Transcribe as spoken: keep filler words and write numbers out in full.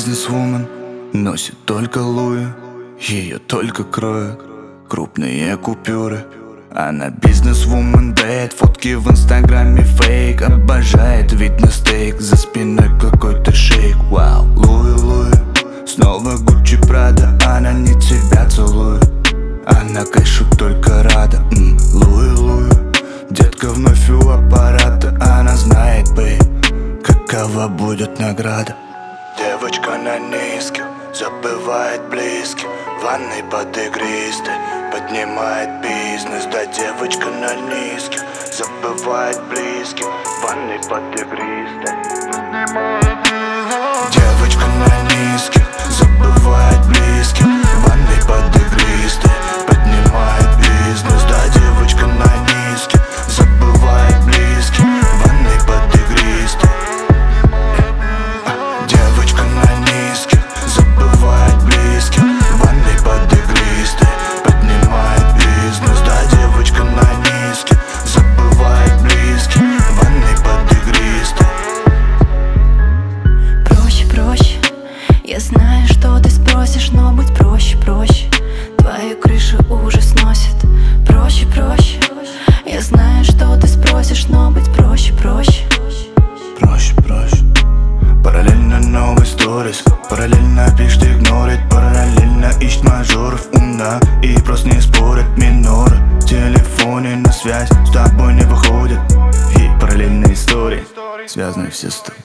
бизнесвумен, носит только луи, ее только кроют крупные купюры. Она бизнесвумен, бэд, фотки в инстаграме фейк. Обожает, видно стейк, за спиной какой-то шейк. Вау, Луи, Луи, снова Гуччи, Прада. Она не тебя целует, она кэшу только рада. М, Луи, Луи, детка вновь у аппарата. Она знает, бэй, какова будет награда. Девочка на низких, забывает близких, в ванной под игристой поднимает бизнес. Да, девочка на низких, забывает близких, в ванной под игристой поднимает бизнес. Девочка на низких, забывает близких, в ванной под игристой поднимает бизнес. Да, девочка на низких, забывает близких, в ванной под игристой. Девочка на низких, забывает близких, в ванной под игристой поднимает бизнес. Да, девочка на низких, забывает близких, в ванной под игристой. Проще, проще, я знаю, что ты спросишь, но будь проще, проще. Твою крышу уже сносит. Проще, проще, я знаю, что ты спросишь, но будь проще, проще. Проще, проще. Параллельно новый сторис, параллельно пишет, игнорит, параллельно ищет мажоров, умна и просто не спорит. Миноры в телефоне на связь с тобой не выходит. И параллельные истории, связаны все с тобой.